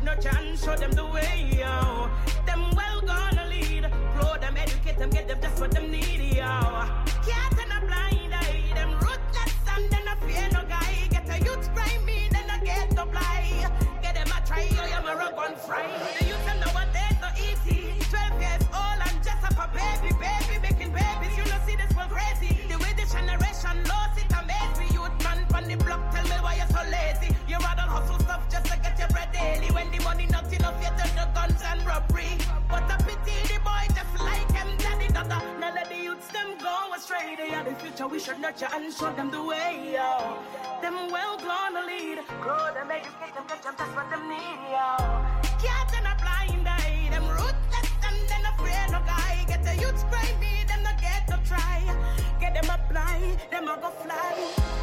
should nurture and show them the way, yo. Them well gonna lead, grow them, educate them, get them just what them need, yo. Can't turn a blind eye, them ruthless and then a fear no guy. Get a youth prime me, then I get to fly. Get them a try, yo, you're my rock on fry. The youth them nowadays so easy. 12 years old and just up a baby, making babies. You know see this one crazy. The way this generation lost it amaze me. Youth man from the block, tell me why you're so lazy. You rather hustle stuff just to get your bread daily. When the money not enough, you turn to guns and robbery. What a pity, the boy just like him, daddy dada. Now let the youths them go astray. They are the future, we should nurture and show them the way, yo. Them well gonna lead, grow them, educate them, get them, that's what them need, yo. Can't turn a blind eye, them ruthless and then afraid no guy. Get the youths cry me, them not get to try. Get them apply, them a go fly.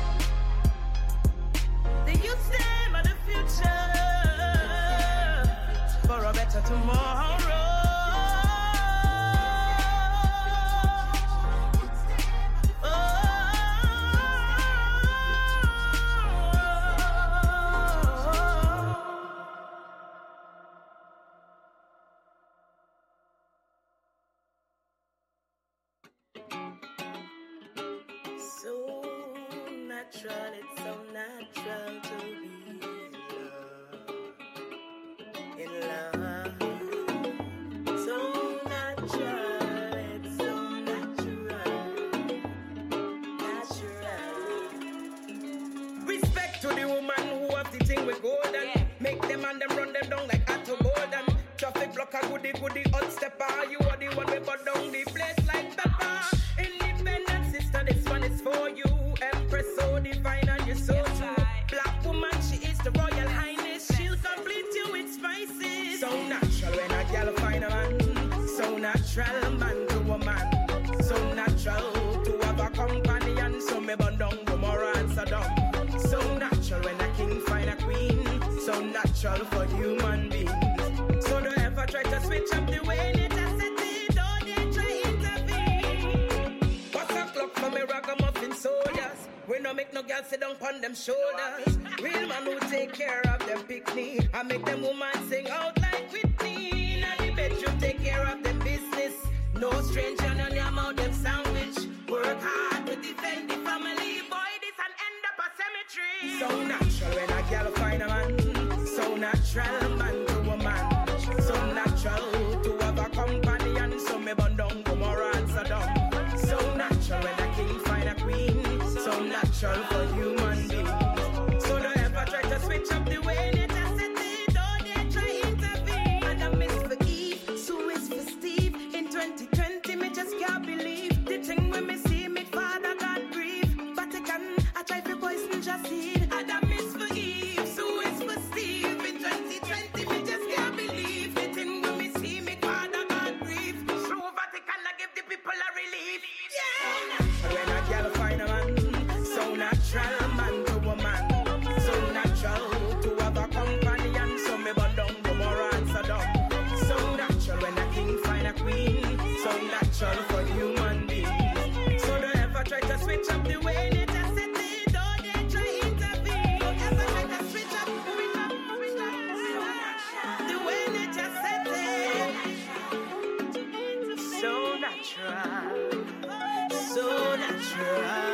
The youths them are the future for a better tomorrow. It's so natural to be in love. So natural, it's so natural. Respect to the woman who have the thing with golden. Make them and them run them down like Atto Golden. Traffic blocker, goody, hot stepper. You are the one we put down the place like pepper. Independent sister, this one is for you. Empress so divine and you're so true. Black woman, she is the royal highness. She'll complete you with spices. So natural when a girl find a man. So natural man to a man. So natural to have a companion. So me burn down Gomorrah and Sodom. So natural when a king find a queen. So natural for human beings. So don't ever try to switch up the way nature set it. Don't they try intervene. What's a clock for me ragamuffin soldiers? We no make no girl sit down on them shoulders. Real man who take care of them picnic. I make them woman sing out like Whitney. Now the bedroom take care of them business. No stranger on your mouth them sandwich. Work hard to defend the family. Boy, this and end up a cemetery. So natural when a girl find a man. So natural man to a man. So natural to have a companion. So me burn down Gomorrah and Sodom. So natural when a king find a queen. So natural for human beings. So don't ever try to switch up the way nature set it. Don't they try intervene. Adam is for Eve, Sue is for Steve. In 2020, me just can't believe the thing when me see me father God grieve. Vatican, I try to poison just seed. Adam is for Eve, Sue is for Steve. In 2020, me just can't believe the thing when me see me father God grieve. Through Vatican, I give the people a relief. Yeah. When a girl find a man. So natural man to a man. So natural to have a companion. So me burn down Gomorrah and Sodom. So natural when a king find a queen. So natural for human beings. So don't ever try to switch up the way nature set it. Don't they try intervene. Don't ever try to switch up the way nature set it. So natural. So natural.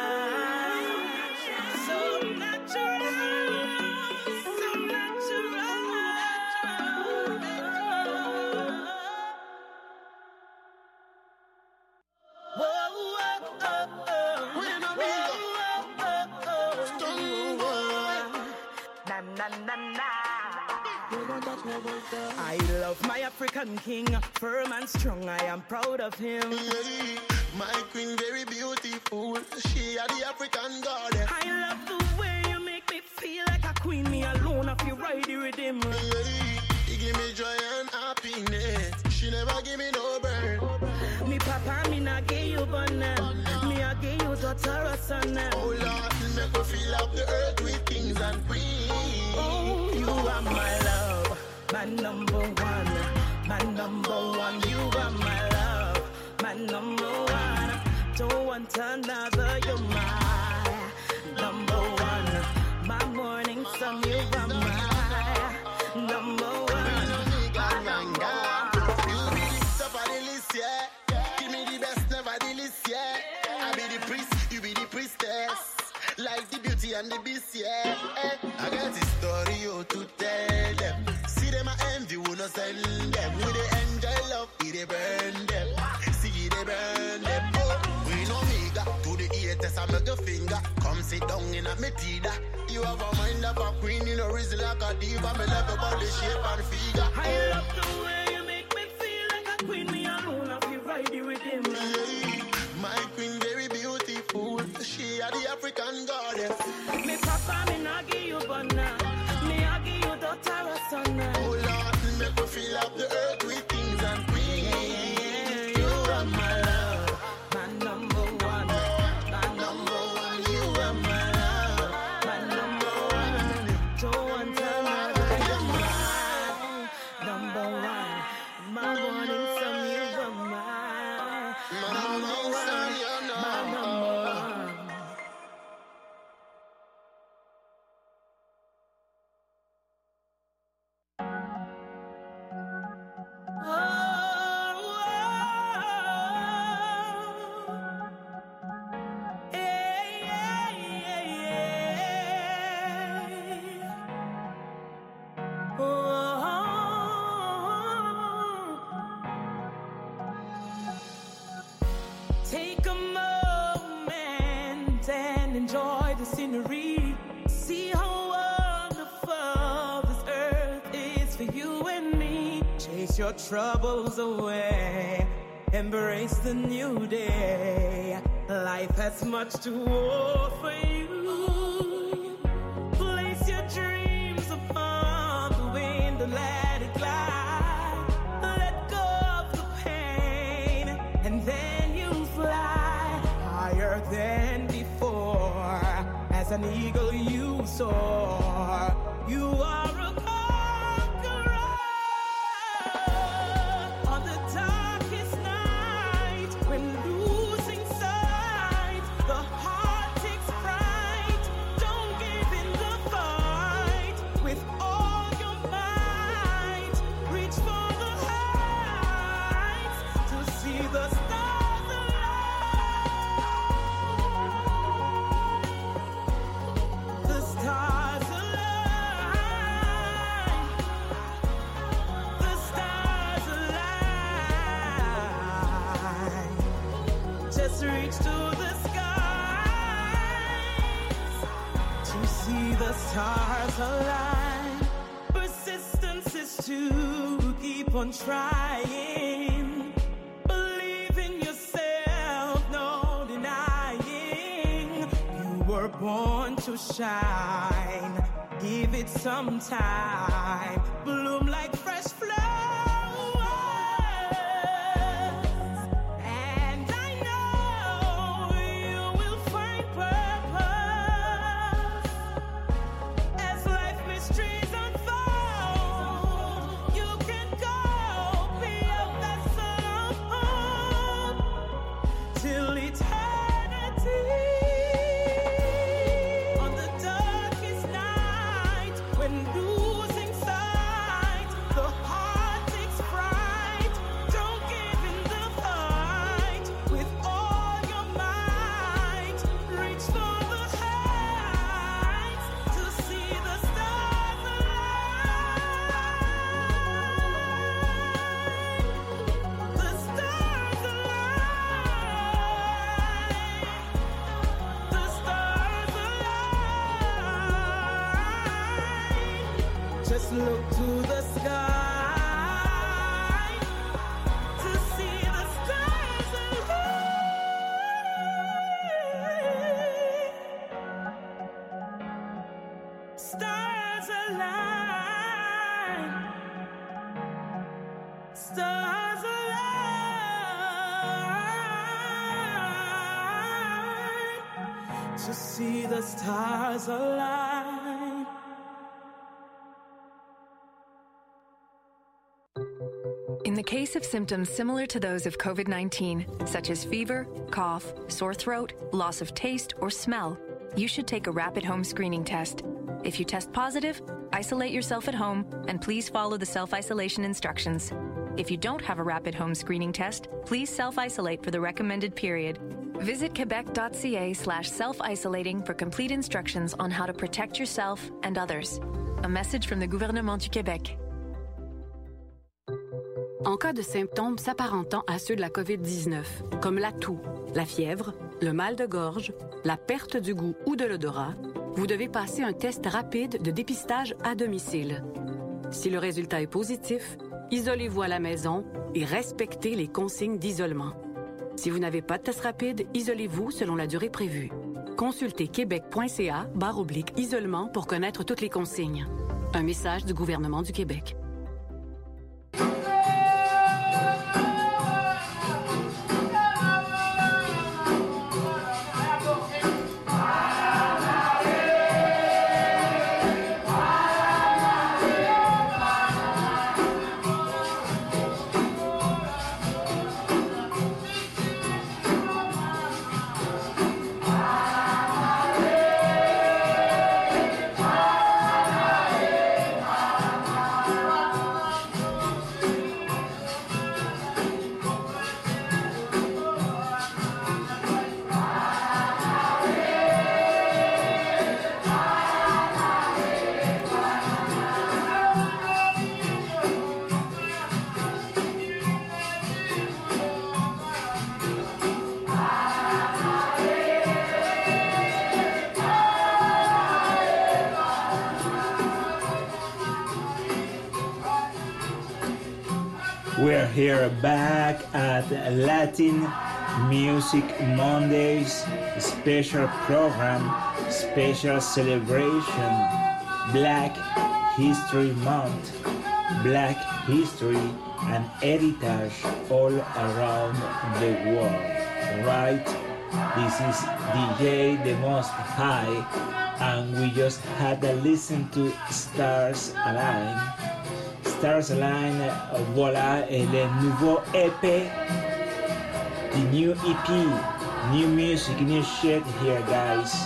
I love my African king, firm and strong, I am proud of him. My queen very beautiful, she are the African goddess. I love the way you make me feel like a queen, me alone if you ride the rhythm. You give me joy and happiness, she never give me no burn. Me papa, me not give you banana, me I give you daughter or son. Oh Lord, make me feel up the earth with kings and queens. Oh, you are my love, my number one, my number one. You are my love, my number one. Don't want another, you're my number one. My morning sun, you are my Number one. We know me got manga. You be the top of the list, yeah. Give me the best, never the list, yeah. I be the priest, you be the priestess. Like the beauty and the beast, yeah. I got this story to tell them. See them I envy, we no send them. We they enjoy love, we they burn them. See they burn them. Oh, we know me got to the haters, I make a finger. Come sit down in a me tida. You have a mind of a queen, you know reason like a diva. Me love your body shape and figure. I love the way you make me feel like a queen. Me alone, I feel right with him. Yeah, my queen very beautiful. She are the African goddess. Me papa, me nah give you banana. Me I give you daughter or son. Oh Lord, make me feel up the earth with kings and queens. You are my love, my number one. my number one. You are my love, My number one. Don't want another. Number one. My morning sun, you are mine. my morning sun. You know. My number one. Oh, take a moment and enjoy the scenery. See how wonderful this earth is for you and me. Chase your troubles away. Embrace the new day. Life has much to offer you. Place your dreams upon the wind and let it glide. Let go of the pain and then you fly higher than before. As an eagle you soar. You are a conqueror. On the darkest night, when losing sight, the heart takes fright. Don't give in the fight. With all your might, reach for the heights to see the stars align. The stars align. The stars align. Just reach to the skies to see the stars align. Persistence is to keep on trying. Believe in yourself, no denying. You were born to shine. Give it some time. Bloom like fresh flowers. And I know you will find purpose as life mysteries unfold. You can go beyond that sun till eternity. On the darkest night, when losing sight, the heart takes fright. Don't give in the fight. With all your might, reach for the heights to see the stars align. The stars align. The stars align. Just look to the sky to see the stars align. Stars align. Stars align. To see the stars align. In the case of symptoms similar to those of COVID-19, such as fever, cough, sore throat, loss of taste or smell, you should take a rapid home screening test. If you test positive, isolate yourself at home and please follow the self-isolation instructions. If you don't have a rapid home screening test, please self-isolate for the recommended period. Visit quebec.ca/self-isolating for complete instructions on how to protect yourself and others. A message from the gouvernement du Québec. En cas de symptômes s'apparentant à ceux de la COVID-19, comme la toux, la fièvre, le mal de gorge, la perte du goût ou de l'odorat, vous devez passer un test rapide de dépistage à domicile. Si le résultat est positif, isolez-vous à la maison et respectez les consignes d'isolement. Si vous n'avez pas de test rapide, isolez-vous selon la durée prévue. Consultez québec.ca/isolement pour connaître toutes les consignes. Un message du gouvernement du Québec. We're here back at Latin Music Mondays, special program, special celebration, Black History Month, Black history and heritage all around the world, right? This is DJ The Most High, and we just had a listen to Stars Align. Stars Align, voilà, et le nouveau EP, the new EP, new music, new shit here, guys.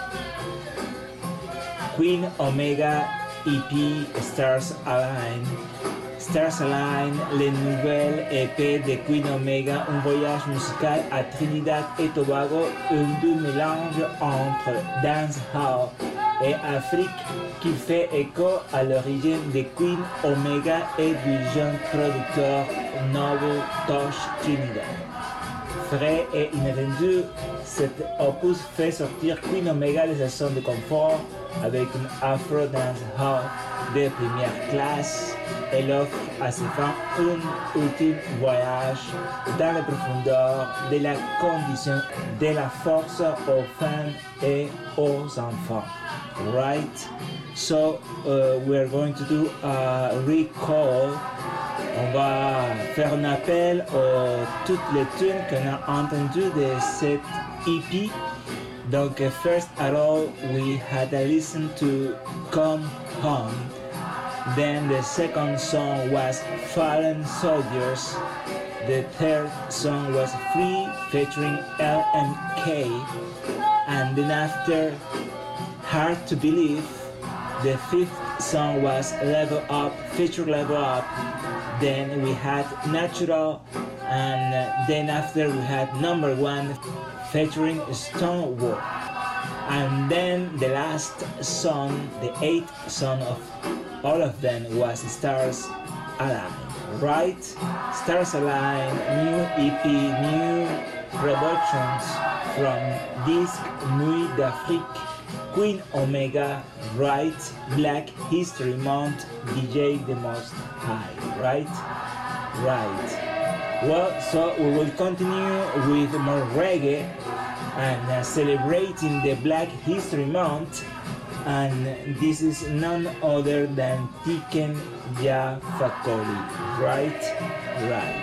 Queen Omega EP, Stars Align. Stars Align, le nouvel EP de Queen Omega, un voyage musical à Trinidad et Tobago, un doux mélange entre dancehall et Afrique qui fait écho à l'origine de Queen Omega et du jeune producteur Noble Tosh Trinidad. Frais et inattendu, cet opus fait sortir Queen Omega de sa zone de confort avec une Afro dancehall de première classe. Elle offre à ses fans un ultime voyage dans les profondeurs de la condition de la force aux femmes et aux enfants. Right? So we're going to do a recall. On va faire un appel à toutes les tunes qu'on a entendues de cette EP. Donc, first at all, we had a listen to Come Home. Then the second song was Fallen Soldiers. The third song was Free featuring LMK. And then after Hard to Believe, the fifth song was Level Up, feature Level Up. Then we had Natural, and then after we had Number One featuring Stonewall. And then the last song, the eighth song of all of them was Stars Align, right? Stars Align, new EP, new productions from Disque Nuit d'Afrique, Queen Omega, right? Black History Month, DJ The Most High, right? Right. Well, so we will continue with more reggae and celebrating the Black History Month. And this is none other than Tiken Jah Fakoly, right?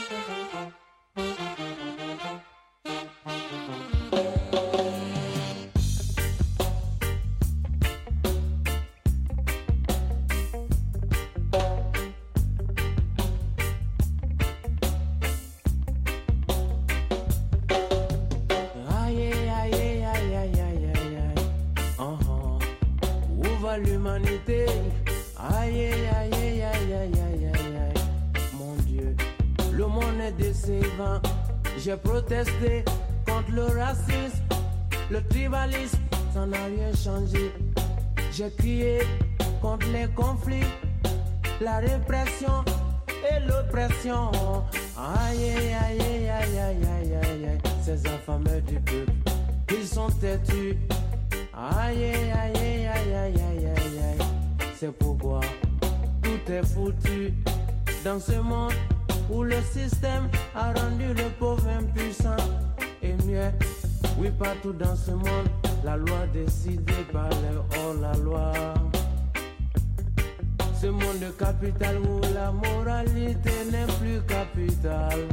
L'humanité, aïe, aïe, aïe, aïe, aïe, aïe, aïe, aïe, mon Dieu, le monde est décevant. J'ai protesté contre le racisme, le tribalisme, ça n'a rien changé. J'ai crié contre les conflits, la répression et l'oppression. Aïe, aïe, aïe, aïe, aïe, aïe, aïe, aïe, aïe, ces affamés du peuple, ils sont têtus. Aïe, aïe, aïe, aïe, aïe, aïe, aïe, aïe, c'est pourquoi tout est foutu dans ce monde où le système a rendu le pauvre impuissant. Et mieux, oui, partout dans ce monde, la loi décidée par les hors-la-loi. Ce monde capital où la moralité n'est plus capitale.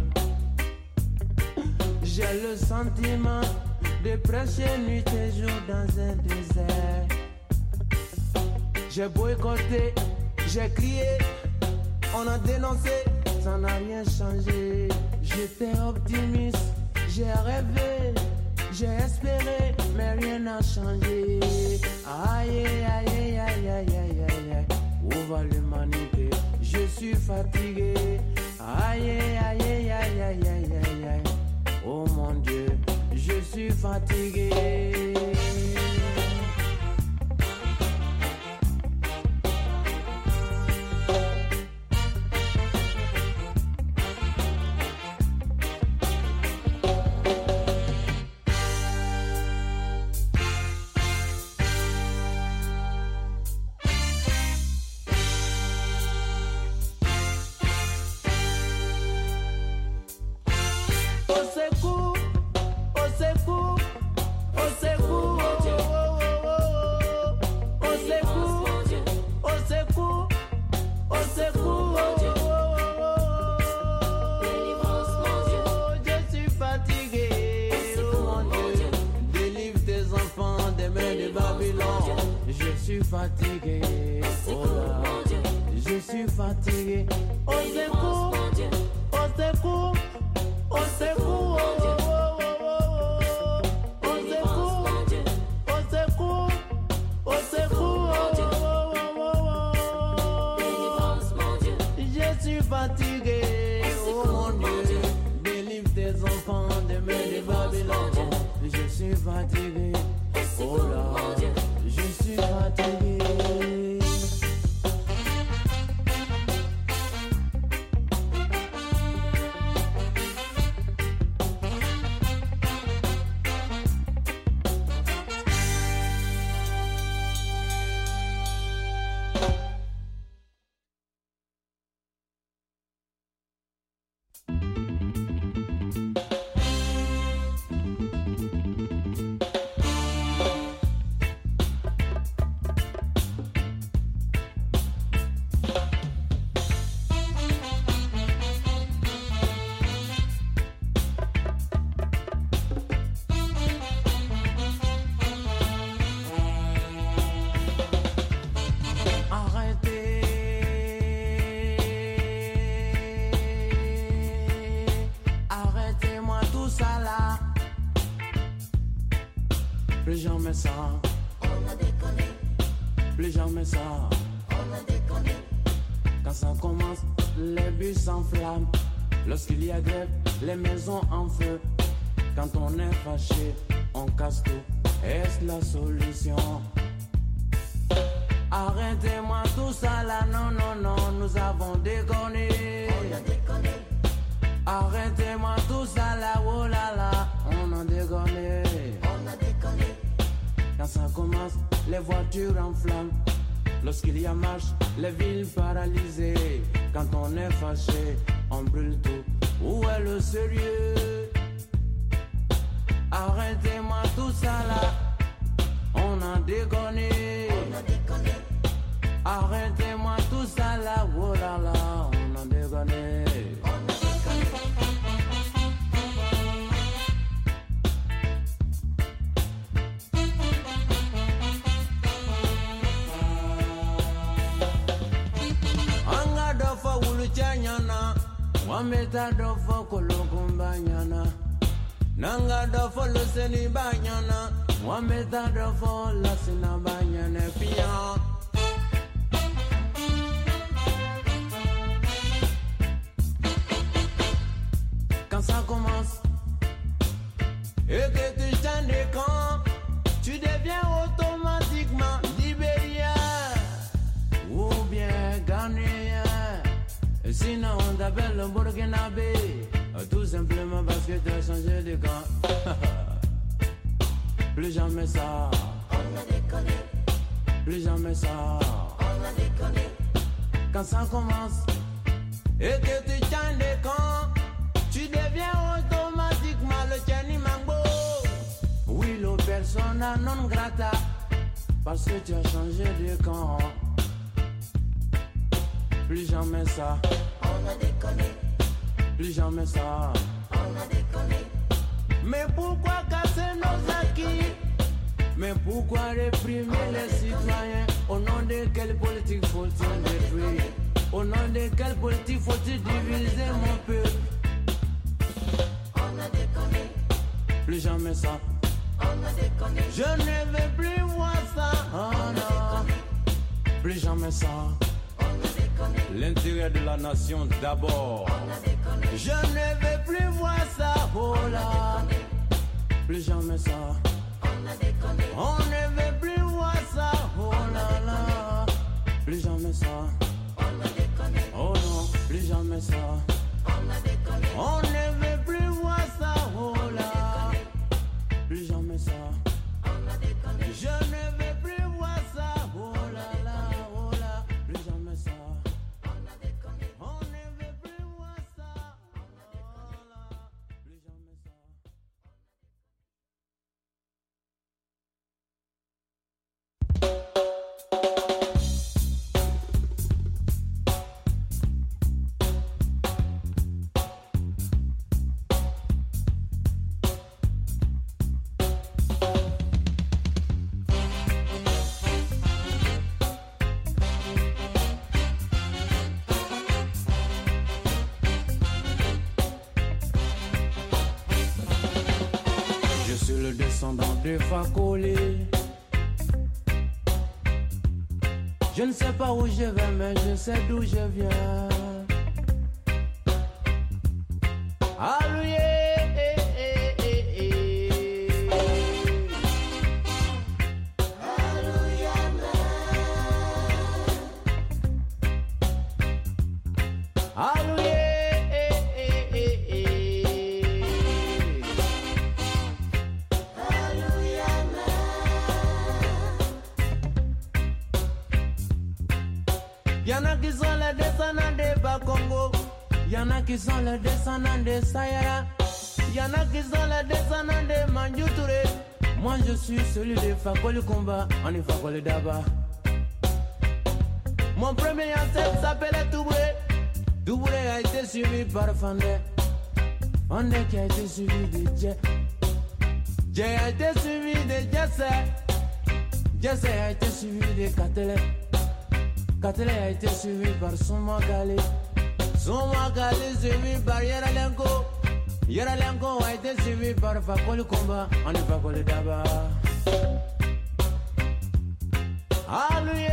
J'ai le sentiment de prêcher nuit et jour dans un désert. J'ai boycotté, j'ai crié, on a dénoncé, ça n'a rien changé. J'étais optimiste, j'ai rêvé, j'ai espéré, mais rien n'a changé. Aïe, aïe, aïe, aïe, aïe, aïe, aïe, où va l'humanité? Je suis fatigué. Aïe, aïe, aïe, aïe, aïe, aïe, aïe, aïe, oh mon Dieu, je suis fatigué. Fatigué, oh là, je suis fatigué. Au secours, au secours, au secours, au secours, au secours, au secours, je suis fatigué. Oh mon Dieu, délivre tes enfants des mains de Babylone. Je suis fatigué, oh là, je suis fatigué. Plus jamais ça, on a déconné. Plus jamais ça, on a déconné. Quand ça commence, les bus s'enflamment. Lorsqu'il y a grève, les maisons en feu. Quand on est fâché, on casse tout. Est-ce la solution? Arrêtez-moi tout ça là, non, non, non, nous avons déconné. On a déconné. Arrêtez-moi tout ça là, oh là là, on a déconné. On a déconné. Quand ça commence, les voitures en flammes. Lorsqu'il y a marche, les villes paralysées. Quand on est fâché, on brûle tout. Où est le sérieux? Arrêtez-moi tout ça là, on a déconné. On a déconné. Arrêtez-moi tout ça là, oh là là, on a déconné. On a déconné. Wameta dofo kolokumbanyana. Nanga dofo luseni banyana. Wameta dofo lasina banyana pian. Quand ça commence et que tu changes de camp, tu deviens automatiquement libérien ou bien ghanéen. Et sinon on t'appelle le Burkinabé, tout simplement parce que tu as changé de camp. Plus jamais ça, on a déconné. Plus jamais ça, on a déconné. Quand ça commence et que tu changes de camp, tu deviens automatiquement le Kenny Mambo. Oui, le persona non grata, parce que tu as changé de camp. Plus jamais ça, on a déconné. Plus jamais ça, on a déconné. Mais pourquoi casser nos acquis? Mais pourquoi réprimer les citoyens? Au nom de quelle politique faut-il détruire? Au nom de quelle politique faut-il diviser mon peuple? Plus jamais ça, on a déconné. Je ne veux plus voir ça, oh non. Plus jamais ça, on a déconné. L'intérêt de la nation d'abord, on a déconné. Je ne veux plus voir ça, oh là. Plus jamais ça, on a déconné. On ne veut plus voir ça, oh là là. Plus jamais ça, on a déconné. Oh non, plus jamais ça, on a déconné. On ne veut plus voir ça, oh là. Plus jamais ça, on a déconné. Je ne veux plus voir ça, oh là là, oh là. Plus jamais ça, on a déconné. On ne veut plus voir ça, oh là. Plus jamais ça. De Fakolé. Je ne sais pas où je vais, mais je sais d'où je viens. Alloué. Y'en a qui sont les descendants des Bas-Congo, y'en a qui sont les descendants des Sayara, y'en a qui sont les descendants des Mandiou Touré. Moi je suis celui de Fakoli Kumba, on est Fakoli Daba. Mon premier ancêtre s'appelait Toubouré. Toubouré a été suivi par Fandé, Fandé qui a été suivi de Dje, Dje a été suivi de Jesse, Jesse a été suivi de Katele, Katele a été suivi par Soumakali, Soumakali suivi par Yeralenko, Yeralenko a été suivi par Fakoli Kumba, on est Fakoli Daba. Alloué.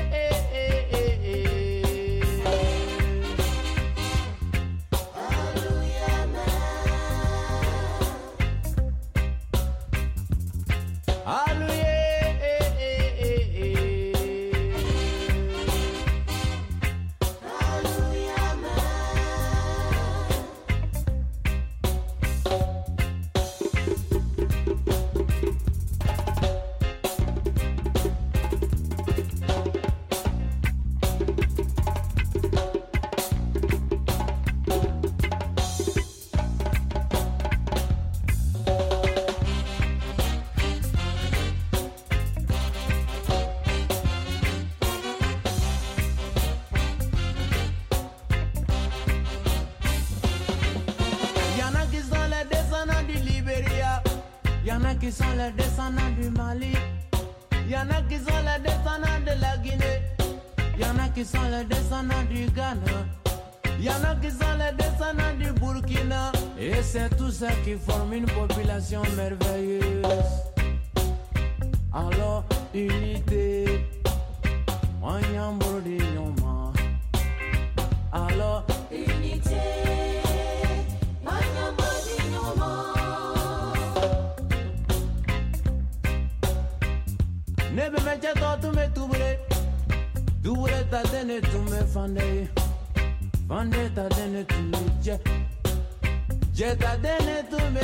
Qui sont les descendants du Mali, y'en a qui sont les descendants de la Guinée, y'en a qui sont les descendants du Ghana, Y'en a qui sont les descendants du Burkina. Et c'est tout ça qui forme une population merveilleuse. Alors, unité, alors, unité, nebe me cheto tu me tubre ta dene tu me fande ta dene tu me je ta dene tu me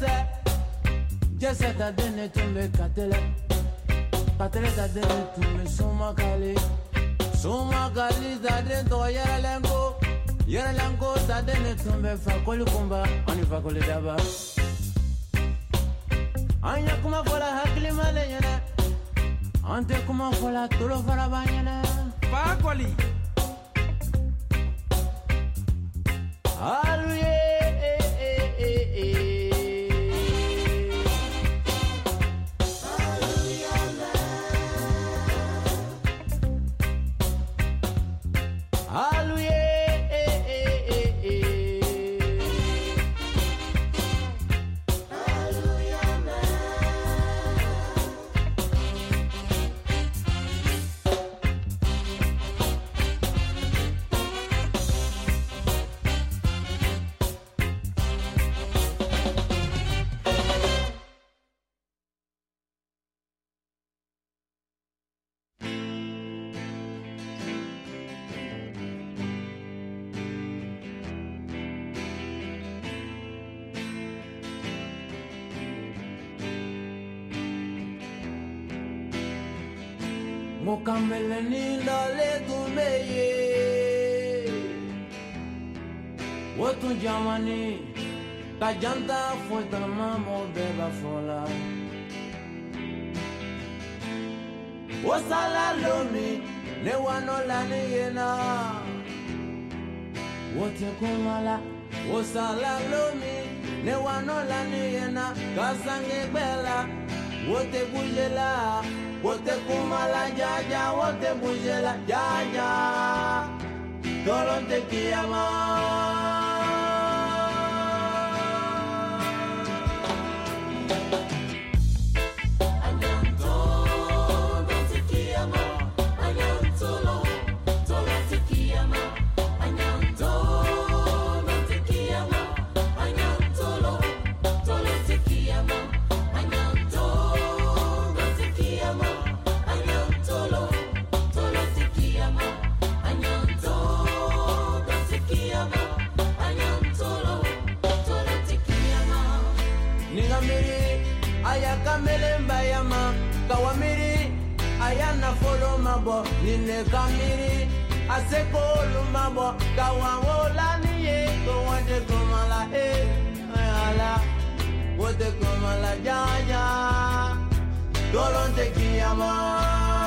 jese ta dene tu me katele ta dene tu me suma kali ta dene to yerelengo ta dene tu me fa koli kumba ani fa koli daba anya kuma fola hakli malenyana ante kuma fola tolo fara banyana fa koli aluye Mokamele ni lale tumeye Wotu jamani Kajanta fueta mamo beba fola Wosala lomi Ne wano lani yena Wote kumala Wosala lomi Ne wano lani yena Kasange bela Wote bujela Wote kumala jaja, wote bujela jaja, Dolonte kiyama. Kawamiri ayana follow mabo nine kamiri aseko lumabo kawawola niye ko wande komala ala wote komala jaja dolonte kiyama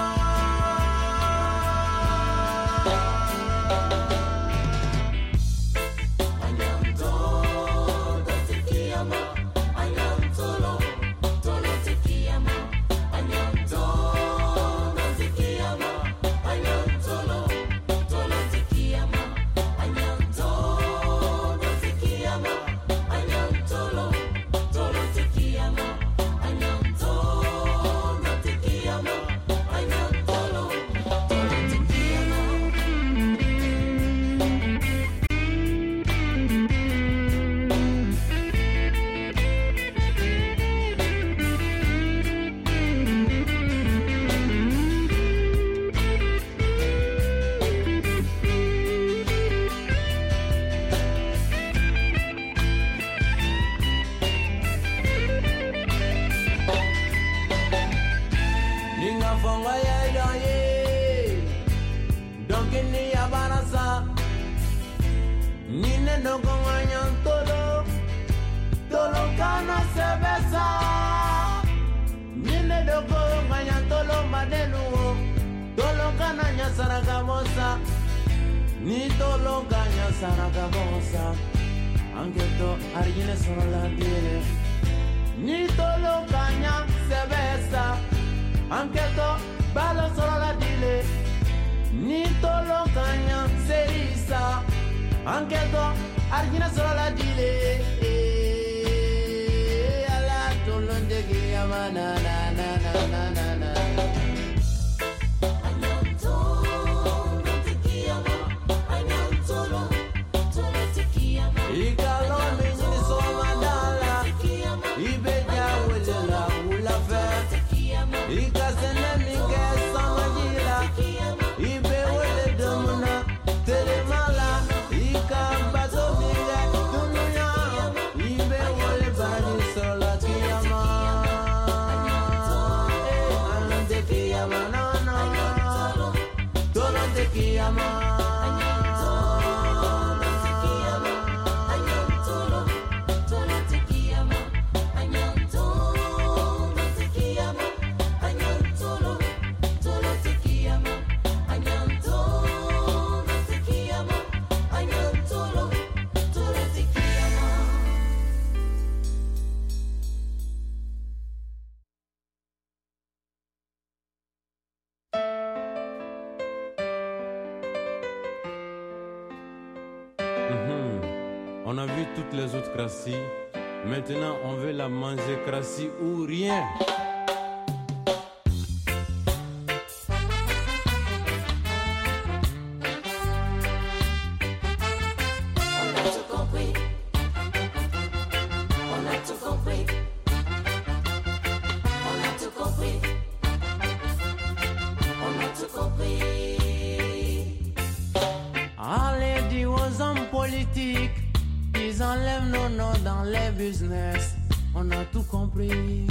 Ni tolo ganya saraka bonsa Angeto argine sono la dire Ni tolo ganya sebesa Angeto balo sono la dire Ni tolo ganya serisa Anketo, argina solo la dile. Ala tolonde ki amana na na na na na na. On a vu toutes les autres crassis. Maintenant, on veut la manger crassis ou rien. Allez, dis aux hommes politiques, ils enlèvent nos noms dans les business. On a tout compris.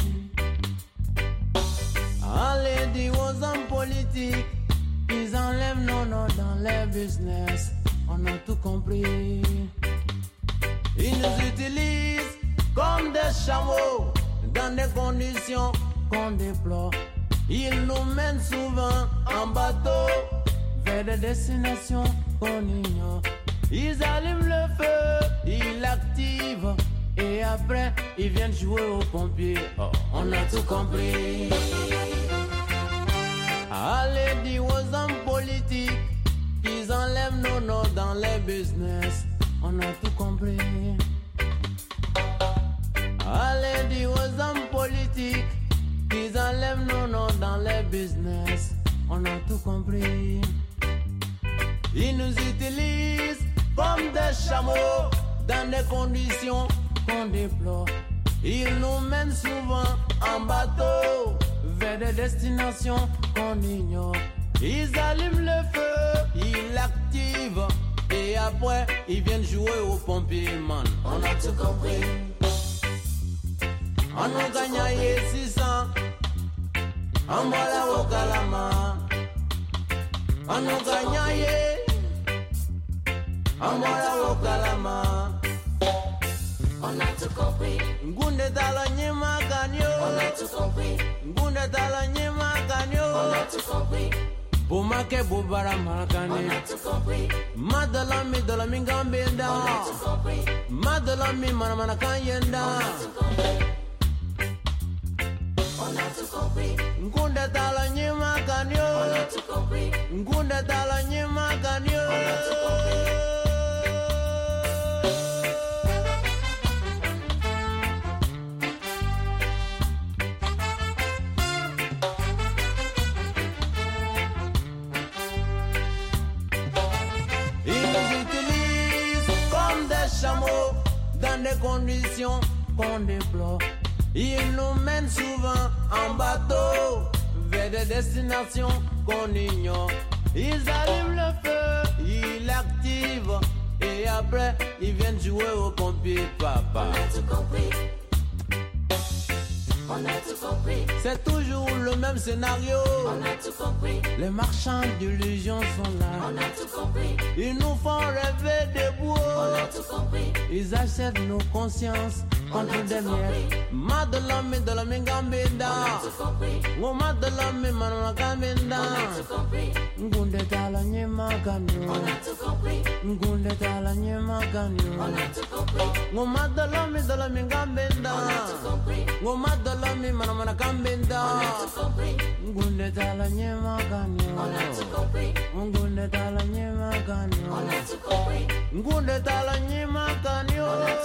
Allez, dis aux hommes politiques, ils enlèvent nos noms dans les business. On a tout compris. Ils nous utilisent comme des chameaux dans des conditions qu'on déplore. Ils nous mènent souvent en bateau vers des destinations qu'on ignore. Ils allument le feu, ils l'activent et après ils viennent jouer aux pompiers. Oh, on a tout compris. Allez, dis aux hommes politiques qu'ils enlèvent nos noms dans les business. On a tout compris. Allez, dis aux hommes politiques qu'ils enlèvent nos noms dans les business. On a tout compris. Ils nous utilisent comme des chameaux dans des conditions qu'on déplore. Ils nous mènent souvent en bateau vers des destinations qu'on ignore. Ils allument le feu, ils l'activent et après ils viennent jouer aux pompiers, man. On a tout compris. On nous gagne 600, on boit la Okalama. On nous gagne, on boit la Okalama. On a tout compris. Ngunde talanye makanyo. On a tout compris. Ngunde talanye makanyo. On a tout compris. Bomake bobara makane. On a tout compris. Madalami dalami gambenda. On a tout compris. Madalami manamana kanyenda. On a tout compris. On a tout compris. Ngunde talanye makanyo. On a tout compris. Ngunde talanye makanyo. On a tout compris. Chameaux dans des conditions qu'on déplore. Ils nous mènent souvent en bateau vers des destinations qu'on ignore. Ils allument le feu, ils l'activent et après ils viennent jouer aux pompiers, papa. On a tout compris. On a tout compris. C'est toujours le même scénario. On a tout compris. Les marchands d'illusions sont là. On a tout compris. Ils nous font rêver debout. On a tout compris. Ils achètent nos consciences contre des miettes. Madalami de la mingambenda. On a tout compris. Ngo madalami manakambenda. On a tout compris. Ngunde talanye makanyo. On a tout compris. Ngunde talanye makanyo. On a tout compris. ngoma dolomi gambenda ngoma dolomi mana gambenda ngunde tala nyema kanyo ngunde tala nyema kanyo ngunde tala nyema kanyo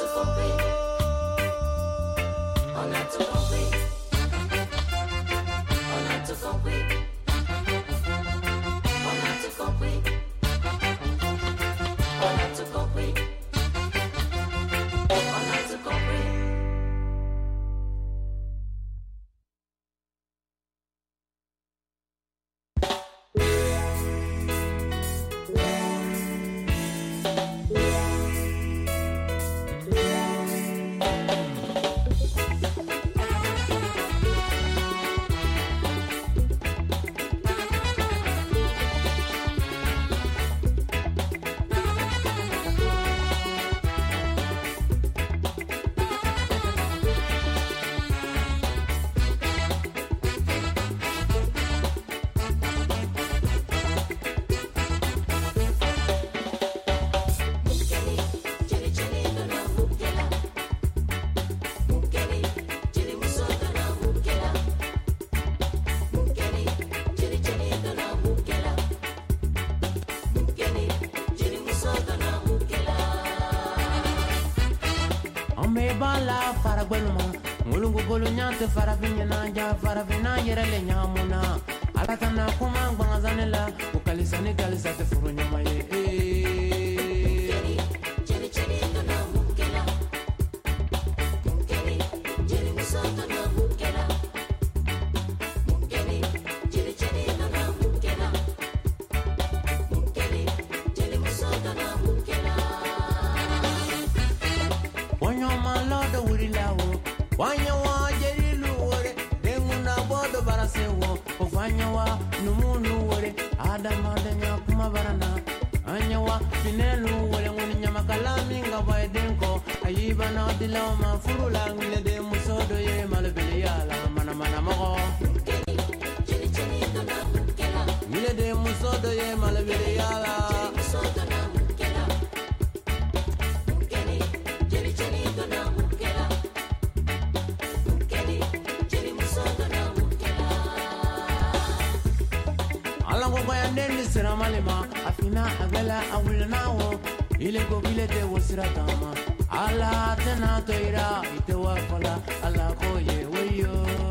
te farafina ja farafina yere le nyamuna alatana kuma ngazanela ukalisani kalisa te furu nyama ye jeri na mukela mukeli jeri musota na mukela mukeli jeri na mukela mukeli jeri musota na mukela wanyo malodo wurilawo wanyo sewo ofanyawa numunu wore adama danya kuma barana anyawa finelu wore ngoni nyama kalami ngaba denko ayiba na dilaw ma furula ngile de musodo ye malbele yala mana mo ngile de musodo ye malbele yala malema afina agala awulnawo ile go bilete wosiratama ala tena toira itewa fala ala koye weyo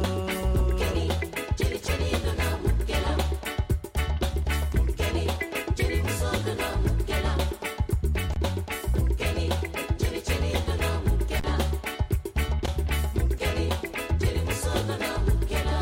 chiri na mukela mukeli chiri musoda na mukela mukeli chiri na mukela mukeli chiri musoda na mukela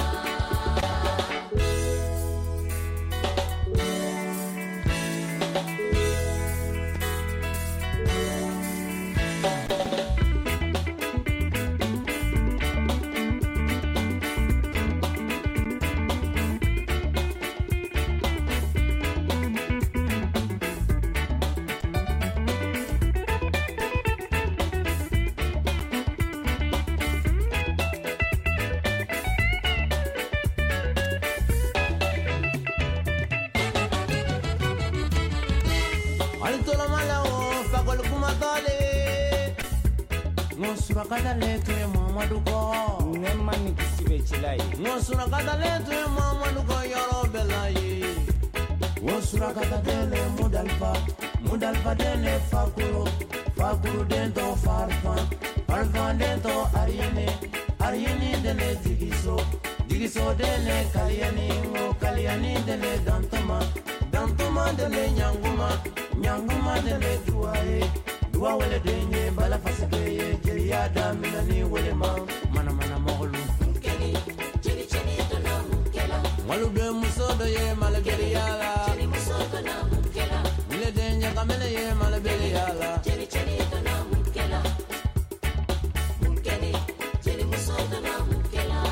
Surakata letu ya Muhammadu ko Nema ni kisibe chilai Surakata letu ya Muhammadu ko yoro belai Surakata dele Mudalfa dele Fakuru dento Farfan dento Ariene dele Digiso dele Kaliani dele Dantuma dele Nyanguma dele Duae Dua wale denye bala fasike Jeriada minani wale mana moglu Mukeli chiri dona mukela Malube musodo ye malabeli yala Chiri musodo na mukela Mule denye kamele ye malabeli yala Chiri dona mukela Mukeli chiri musodo na mukela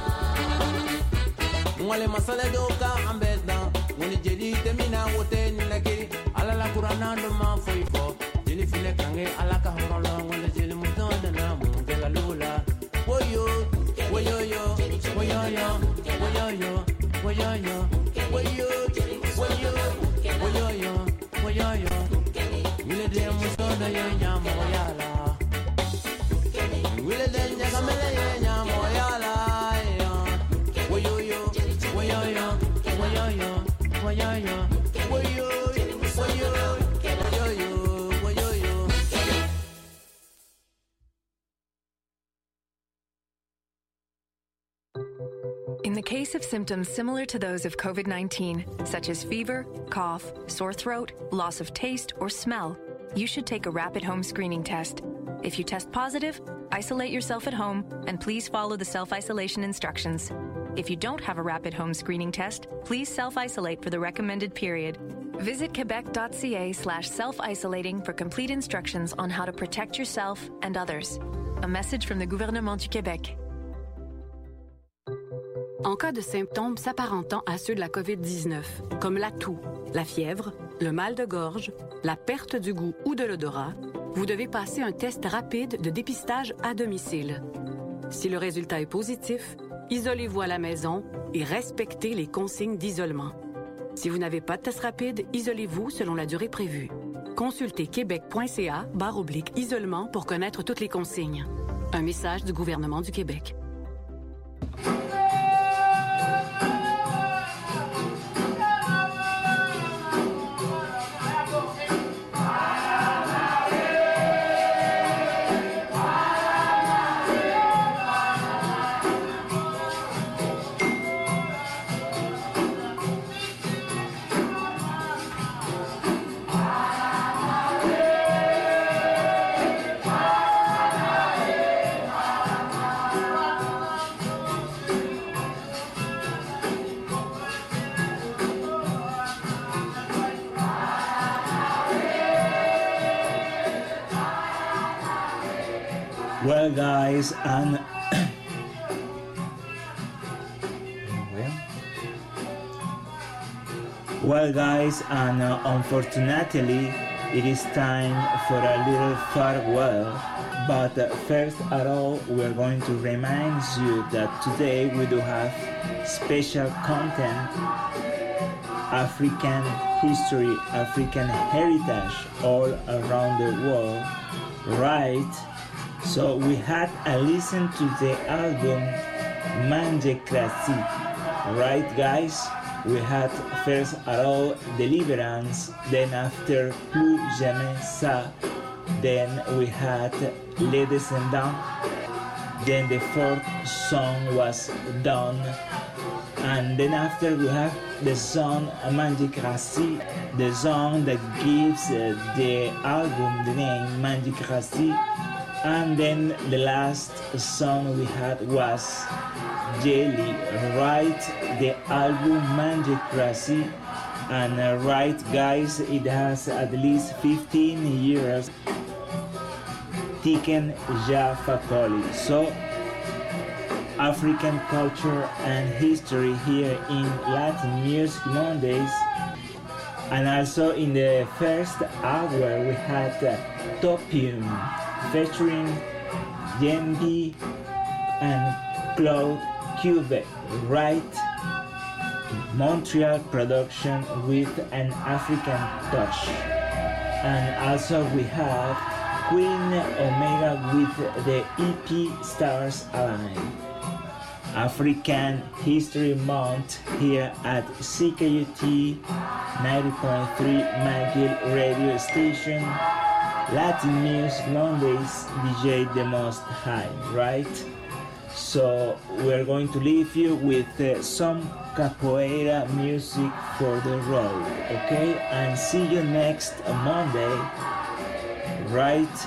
Mwale masale doka ambedna Mwini jedi temina wote ninakiri Alala kurana doma foifo Jeli file kange alaka horolo Mwale jeli musodo na mukela lula Woyo Yule de musodo ye nyamo yala In the case of symptoms similar to those of COVID-19, such as fever, cough, sore throat, loss of taste, or smell, you should take a rapid home screening test. If you test positive, isolate yourself at home and please follow the self-isolation instructions. If you don't have a rapid home screening test, please self-isolate for the recommended period. Visit quebec.ca/self-isolating for complete instructions on how to protect yourself and others. A message from the Gouvernement du Québec. En cas de symptômes s'apparentant à ceux de la COVID-19, comme la toux, la fièvre, le mal de gorge, la perte du goût ou de l'odorat, vous devez passer un test rapide de dépistage à domicile. Si le résultat est positif, isolez-vous à la maison et respectez les consignes d'isolement. Si vous n'avez pas de test rapide, isolez-vous selon la durée prévue. Consultez québec.ca/isolement pour connaître toutes les consignes. Un message du gouvernement du Québec. Well, guys, and unfortunately, it is time for a little farewell. But first of all, we're going to remind you that today we do have special content, African history, African heritage all around the world, right? So we had a listen to the album Manjécratie, right, guys? We had first of all Deliverance, then after Plus Jamais Ça, then we had Les Descendants, then the fourth song was Done, and then after we have the song Manjécratie, the song that gives the album the name Manjécratie. And then the last song we had was Jelly, right? The album Manjécratie. And right, guys, it has at least 15 years. Tiken Jah Fakoly. So, African culture and history here in Latin Music Mondays. And also in the first hour we had Topium, featuring Yembi and Claude Cubet, right? Montreal production with an African touch. And also we have Queen Omega with the EP Stars Align. African History Month here at CKUT 90.3 McGill radio station. Latin Music Mondays, DJ The Most High, right? So we're going to leave you with some capoeira music for the road, okay? And see you next Monday, right?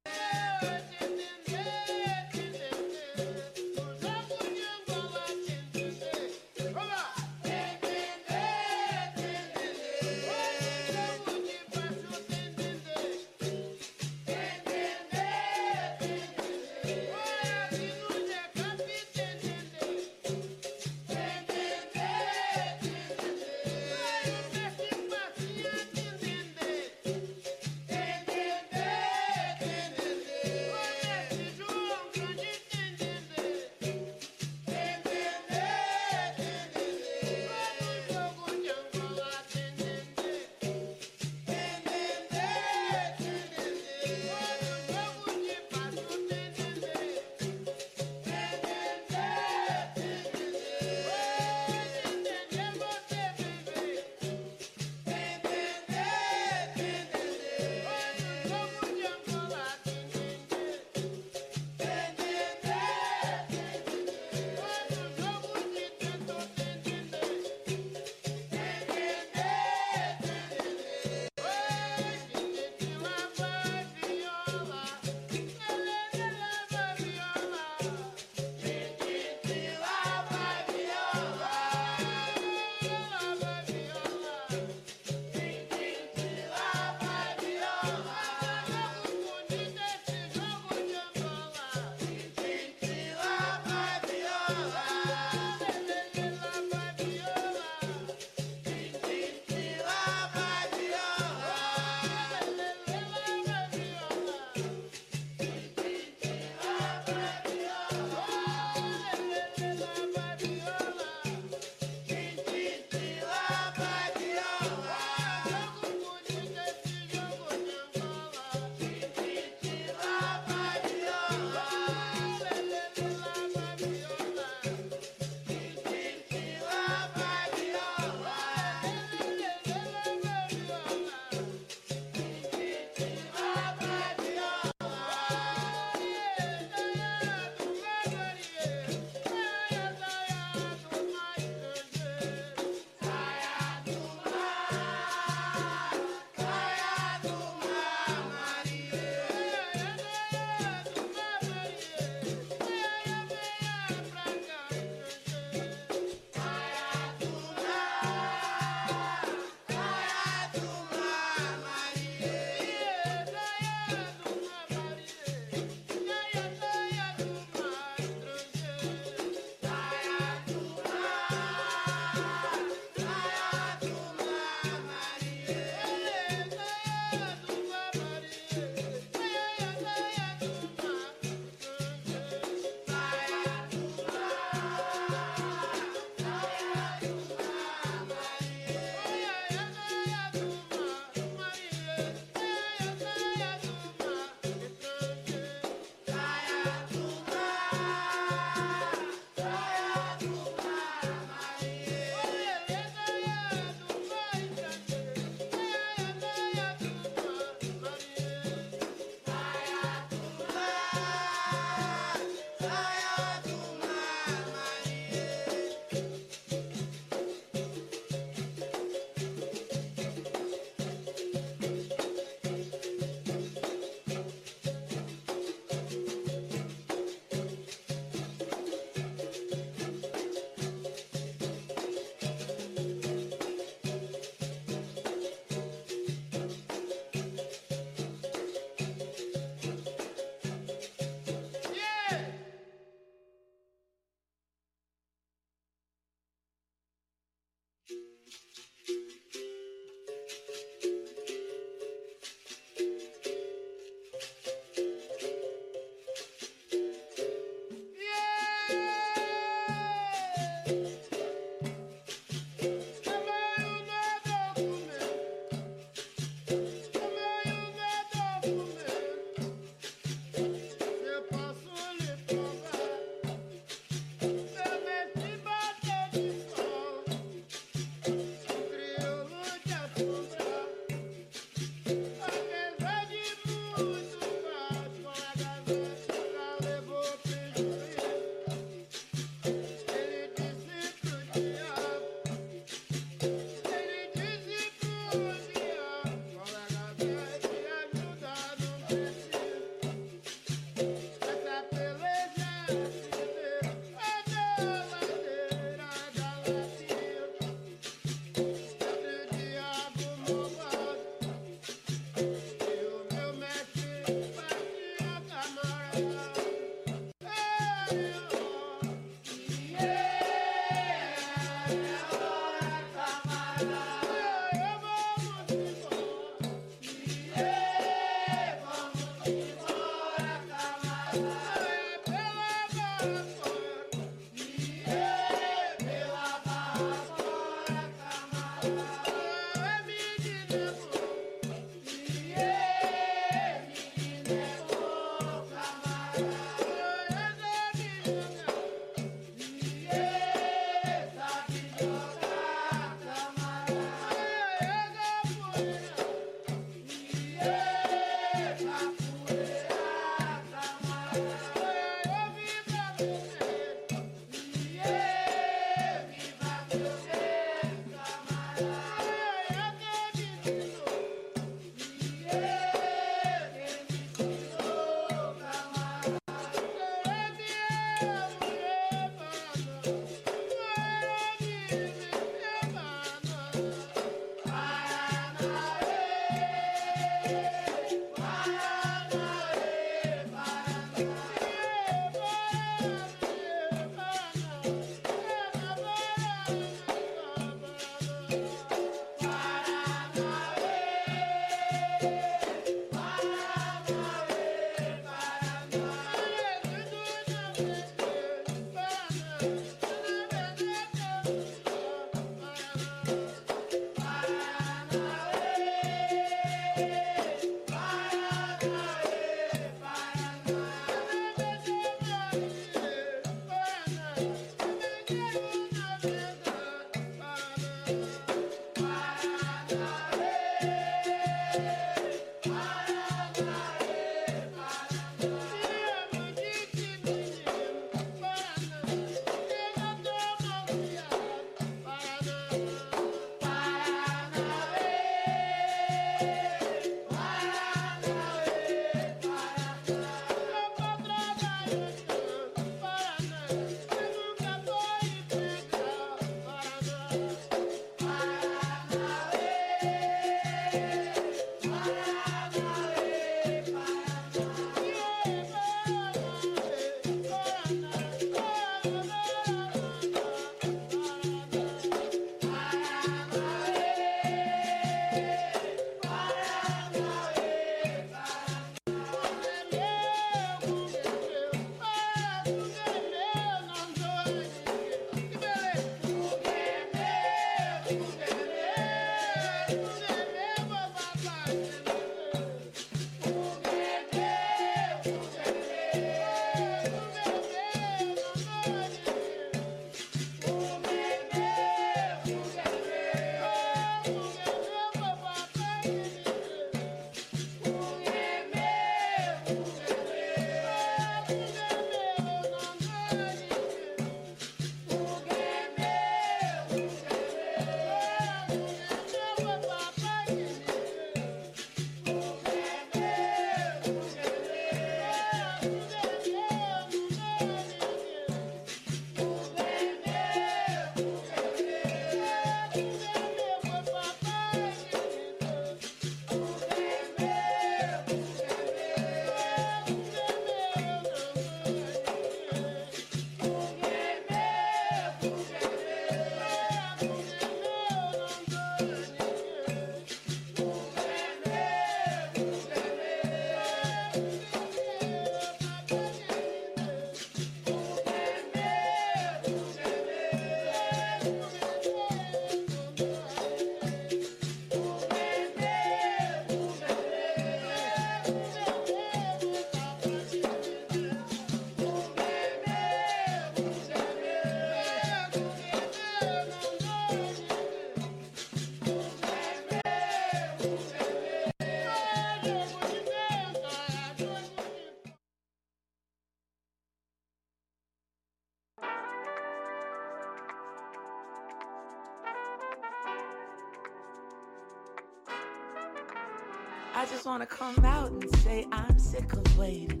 I just wanna come out and say I'm sick of waiting.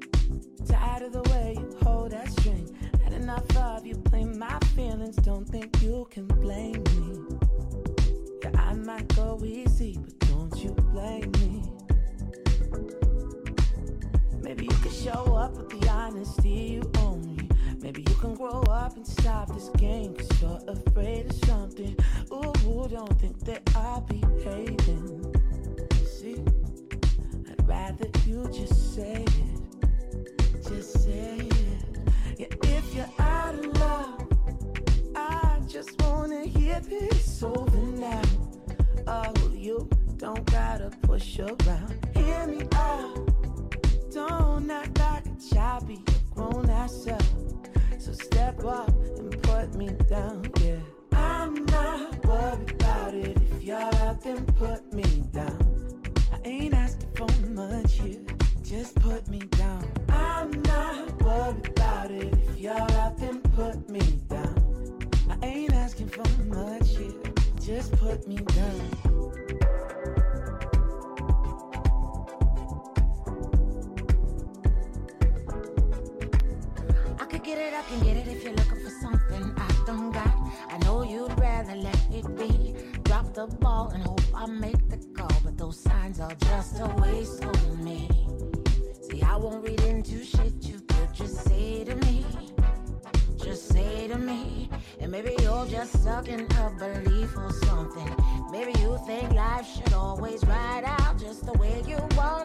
Tired of the way you hold that string. Had enough of you playing my feelings. Don't think you can blame me. Yeah, I might go easy, but don't you blame me. Maybe you can show up with the honesty you owe me. Maybe you can grow up and stop this game, 'cause you're afraid of something. Ooh, don't think that I'll be hating. See, I'd rather you just say it. Just say it. Yeah, if you're out of love, I just wanna hear this over now. Oh, you don't gotta push around. Hear me out. Don't act like a child, be a grown-ass up. So step up and put me down, yeah. I'm not worried about it. If you're out, then put me down. I ain't asking for much here, just put me down. I'm not worried about it. If you're out, then put me down. I ain't asking for much here, just put me down. Get it, I can get it if you're looking for something I don't got. I know you'd rather let it be. Drop the ball and hope I make the call, but those signs are just a waste of me. See, I won't read into shit you could just say to me. Just say to me. And maybe you're just stuck in a belief or something. Maybe you think life should always ride out just the way you want.